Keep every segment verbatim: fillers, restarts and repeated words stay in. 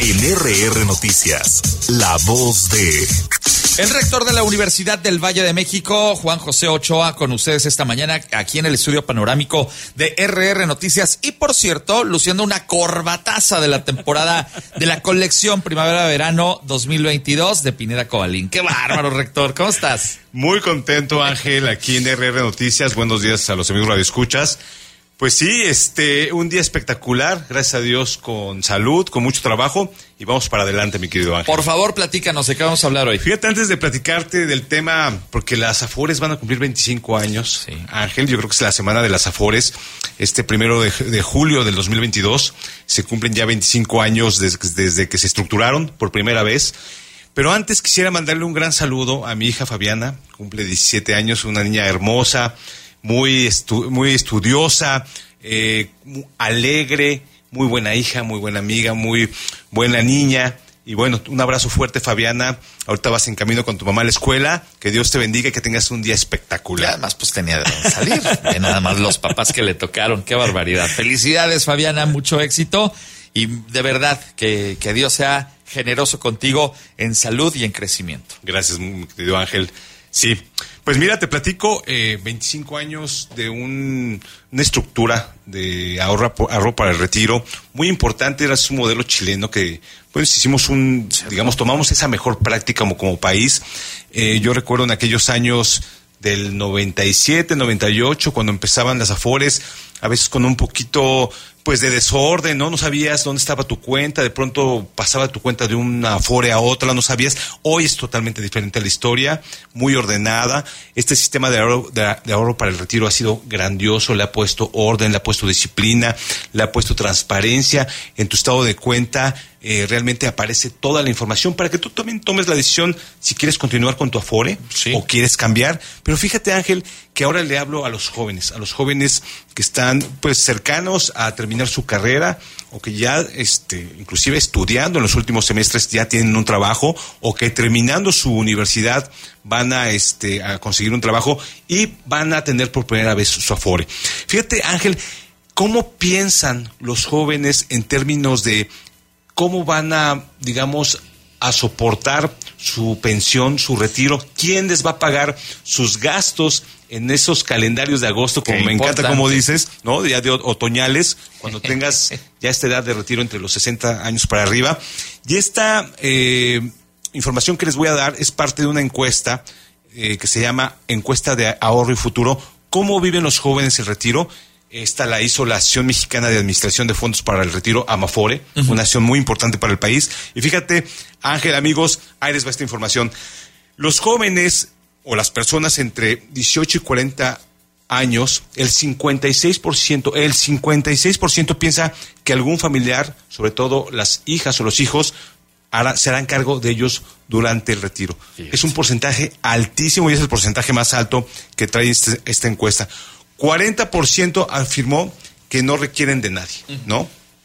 En R R Noticias, la voz de... El rector de la Universidad del Valle de México, Juan José Ochoa, con ustedes esta mañana aquí en el estudio panorámico de R R Noticias. Y por cierto, luciendo una corbataza de la temporada de la colección Primavera-Verano dos mil veintidós de Pineda Cobalín. ¡Qué bárbaro, rector! ¿Cómo estás? Muy contento, Ángel, aquí en R R Noticias. Buenos días a los amigos radioescuchas. Pues sí, este, un día espectacular, gracias a Dios, con salud, con mucho trabajo, y vamos para adelante, mi querido Ángel. Por favor, platícanos, ¿de qué vamos a hablar hoy? Fíjate, antes de platicarte del tema, porque las Afores van a cumplir veinticinco años, sí. Ángel, yo creo que es la semana de las Afores, este primero de, de julio del dos mil veintidós, se cumplen ya veinticinco años desde, desde que se estructuraron por primera vez. Pero antes quisiera mandarle un gran saludo a mi hija Fabiana, cumple diecisiete años, una niña hermosa, muy estu- muy estudiosa, eh, muy alegre, muy buena hija, muy buena amiga, muy buena niña. Y bueno, un abrazo fuerte, Fabiana. Ahorita vas en camino con tu mamá a la escuela. Que Dios te bendiga y que tengas un día espectacular. Y además, pues tenía de salir. De nada más los papás que le tocaron. Qué barbaridad. Felicidades, Fabiana, mucho éxito. Y de verdad, que, que Dios sea generoso contigo en salud y en crecimiento. Gracias, mi querido Ángel. Sí, pues mira, te platico, eh, veinticinco años de un, una estructura de ahorro, ahorro para el retiro, muy importante, era su modelo chileno que, pues hicimos un, digamos, tomamos esa mejor práctica como, como país. Eh, yo recuerdo en aquellos años del noventa y siete, noventa y ocho, cuando empezaban las Afores, a veces con un poquito pues de desorden, ¿no? No sabías dónde estaba tu cuenta, de pronto pasaba tu cuenta de una Afore a otra, no sabías. Hoy es totalmente diferente la historia, muy ordenada. Este sistema de ahorro, de, de ahorro para el retiro ha sido grandioso, le ha puesto orden, le ha puesto disciplina, le ha puesto transparencia. En tu estado de cuenta eh, realmente aparece toda la información para que tú también tomes la decisión si quieres continuar con tu Afore, sí, o quieres cambiar. Pero fíjate, Ángel, que ahora le hablo a los jóvenes, a los jóvenes que están pues cercanos a terminar su carrera o que ya este inclusive estudiando en los últimos semestres ya tienen un trabajo o que terminando su universidad van a este a conseguir un trabajo y van a tener por primera vez su Afore. Fíjate, Ángel, ¿cómo piensan los jóvenes en términos de cómo van a, digamos, a soportar su pensión, su retiro? ¿Quién les va a pagar sus gastos en esos calendarios de agosto, como me encanta como dices, ¿no? Ya de otoñales, cuando tengas ya esta edad de retiro entre los sesenta años para arriba? Y esta eh, información que les voy a dar es parte de una encuesta eh, que se llama Encuesta de Ahorro y Futuro. ¿Cómo viven los jóvenes el retiro? Esta la hizo la Asociación Mexicana de Administración de Fondos para el Retiro, AMAFORE, uh-huh. Una acción muy importante para el país. Y fíjate, Ángel, amigos, ahí les va esta información. Los jóvenes o las personas entre dieciocho y cuarenta años, el cincuenta y seis por ciento, el cincuenta y seis por ciento piensa que algún familiar, sobre todo las hijas o los hijos, hará, se harán cargo de ellos durante el retiro. Fíjate. Es un porcentaje altísimo y es el porcentaje más alto que trae este, esta encuesta. cuarenta por ciento afirmó que no requieren de nadie, ¿no?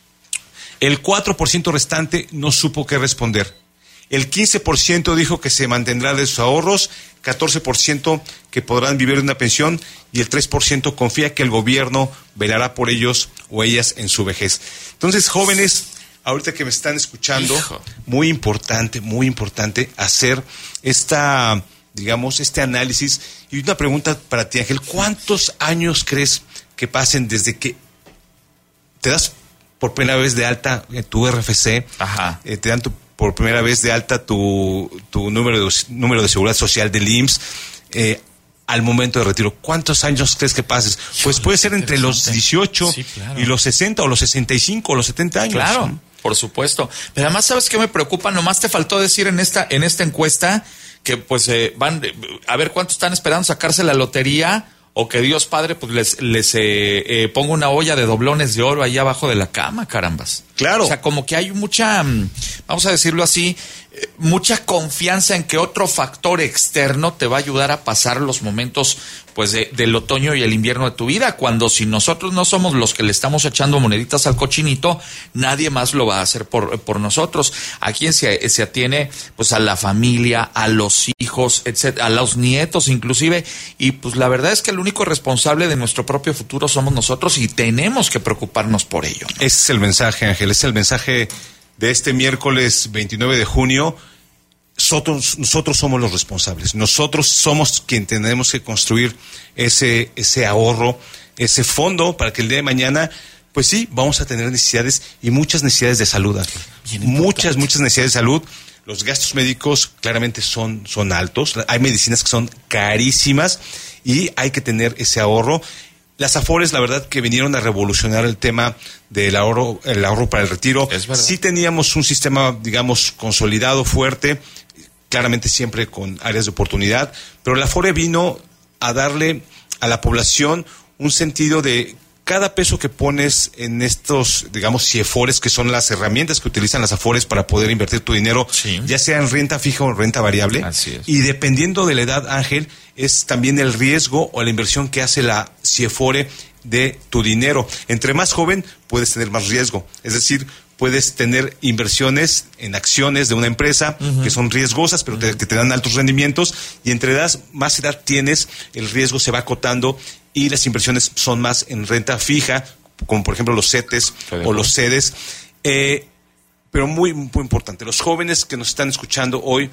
El cuatro por ciento restante no supo qué responder. El quince por ciento dijo que se mantendrá de sus ahorros, catorce por ciento que podrán vivir de una pensión y el tres por ciento confía que el gobierno velará por ellos o ellas en su vejez. Entonces, jóvenes, ahorita que me están escuchando, Hijo. muy importante, muy importante hacer esta, digamos, este análisis. Y una pregunta para ti, Ángel, ¿cuántos años crees que pasen desde que te das por primera vez de alta en tu R F C, Ajá. Eh, te dan tu por primera vez de alta tu, tu número, de, número de seguridad social del I M S S, eh, al momento de retiro? ¿Cuántos años crees que pases? Pues puede ser entre los dieciocho sí, claro. y los sesenta, o los sesenta y cinco, o los setenta años. Claro, ¿no? Por supuesto. Pero además, ¿sabes qué me preocupa? Nomás te faltó decir en esta, en esta encuesta que pues eh, van a ver cuántos están esperando sacarse la lotería, o que Dios Padre pues les, les eh, eh, ponga una olla de doblones de oro ahí abajo de la cama, carambas. Claro. O sea, como que hay mucha, vamos a decirlo así, mucha confianza en que otro factor externo te va a ayudar a pasar los momentos pues de, del otoño y el invierno de tu vida, cuando si nosotros no somos los que le estamos echando moneditas al cochinito, nadie más lo va a hacer por, por nosotros. ¿A quién se, se atiene? Pues a la familia, a los hijos, etcétera, a los nietos inclusive, y pues la verdad es que el único responsable de nuestro propio futuro somos nosotros y tenemos que preocuparnos por ello, ¿no? Ese es el mensaje, Ángel, ese es el mensaje de este miércoles veintinueve de junio, nosotros, nosotros somos los responsables. Nosotros somos quien tenemos que construir ese, ese ahorro, ese fondo para que el día de mañana, pues sí, vamos a tener necesidades y muchas necesidades de salud, Ángel. Muchas, muchas necesidades de salud. Los gastos médicos claramente son, son altos. Hay medicinas que son carísimas y hay que tener ese ahorro. Las Afores, la verdad, que vinieron a revolucionar el tema del ahorro, el ahorro para el retiro. Es verdad. Sí teníamos un sistema, digamos, consolidado, fuerte, claramente siempre con áreas de oportunidad, pero la Afore vino a darle a la población un sentido de cada peso que pones en estos, digamos, CIEFORES, que son las herramientas que utilizan las Afores para poder invertir tu dinero, sí, ya sea en renta fija o en renta variable. Así es. Y dependiendo de la edad, Ángel, es también el riesgo o la inversión que hace la CIEFORE de tu dinero. Entre más joven, puedes tener más riesgo. Es decir, puedes tener inversiones en acciones de una empresa, uh-huh, que son riesgosas, pero uh-huh, te, que te dan altos rendimientos, y entre edad, más edad tienes, el riesgo se va acotando y las inversiones son más en renta fija, como por ejemplo los CETES o los CEDES. Eh, pero muy, muy importante, los jóvenes que nos están escuchando hoy,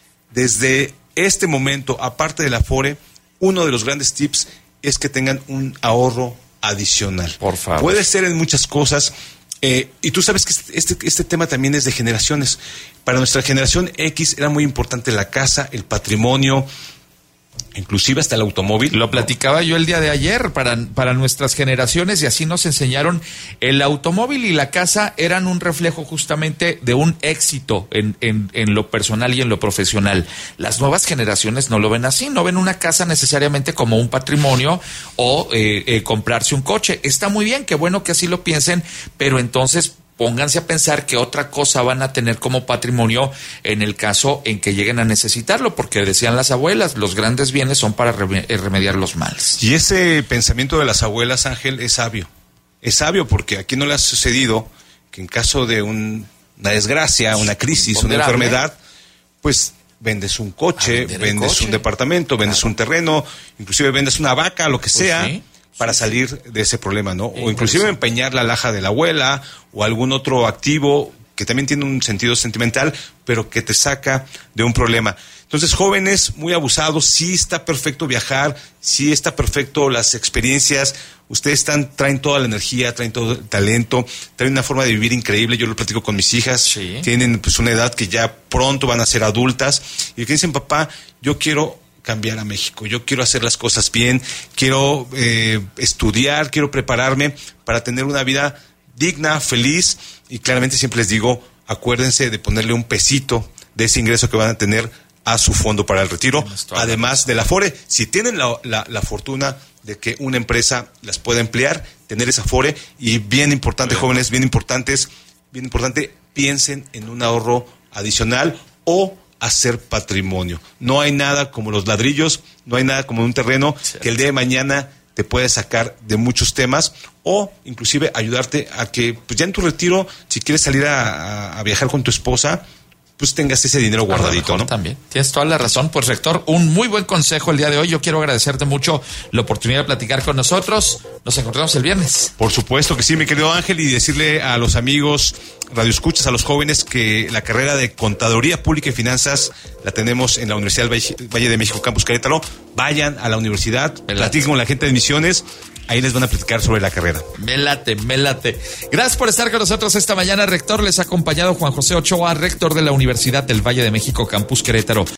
desde este momento, aparte de la Afore, uno de los grandes tips es que tengan un ahorro adicional. Por favor. Puede ser en muchas cosas. Eh, y tú sabes que este, este tema también es de generaciones. Para nuestra generación X era muy importante la casa, el patrimonio, inclusive hasta el automóvil. Lo platicaba yo el día de ayer para, para nuestras generaciones, y así nos enseñaron. El automóvil y la casa eran un reflejo justamente de un éxito en, en, en lo personal y en lo profesional. Las nuevas generaciones no lo ven así, no ven una casa necesariamente como un patrimonio o eh, eh, comprarse un coche. Está muy bien, qué bueno que así lo piensen, pero entonces pónganse a pensar que otra cosa van a tener como patrimonio en el caso en que lleguen a necesitarlo, porque decían las abuelas, los grandes bienes son para remediar los males. Y ese pensamiento de las abuelas, Ángel, es sabio. Es sabio porque aquí no le ha sucedido que en caso de un, una desgracia, una crisis, una enfermedad, pues vendes un coche, vendes coche. un departamento, vendes claro. un terreno, inclusive vendes una vaca, lo que pues sea, sí. para sí, salir sí. de ese problema, ¿no? O inclusive empeñar la alhaja de la abuela o algún otro activo que también tiene un sentido sentimental, pero que te saca de un problema. Entonces, jóvenes muy abusados, sí está perfecto viajar, sí está perfecto las experiencias, ustedes están, traen toda la energía, traen todo el talento, traen una forma de vivir increíble. Yo lo platico con mis hijas, sí. tienen pues una edad que ya pronto van a ser adultas, y que dicen, papá, yo quiero cambiar a México, yo quiero hacer las cosas bien, quiero eh, estudiar, quiero prepararme para tener una vida digna, feliz, y claramente siempre les digo, acuérdense de ponerle un pesito de ese ingreso que van a tener a su fondo para el retiro, además de la Afore. Si tienen la, la, la fortuna de que una empresa las pueda emplear, tener esa Afore, y bien importante, bien. jóvenes, bien importantes, bien importante, piensen en un ahorro adicional o hacer patrimonio. No hay nada como los ladrillos, no hay nada como un terreno sí. que el día de mañana te puede sacar de muchos temas, o inclusive ayudarte a que pues ya en tu retiro, si quieres salir a, a, a viajar con tu esposa, pues tengas ese dinero guardadito, ¿no? También. Tienes toda la razón. Pues, rector, un muy buen consejo el día de hoy. Yo quiero agradecerte mucho la oportunidad de platicar con nosotros. Nos encontramos el viernes. Por supuesto que sí, mi querido Ángel, y decirle a los amigos radioescuchas, a los jóvenes, que la carrera de Contaduría Pública y Finanzas la tenemos en la Universidad del Valle de México, Campus Querétaro. Vayan a la universidad, platiquen con la gente de Misiones. Ahí les van a platicar sobre la carrera. Me late, me late. Gracias por estar con nosotros esta mañana, rector. Les ha acompañado Juan José Ochoa, rector de la Universidad del Valle de México, Campus Querétaro.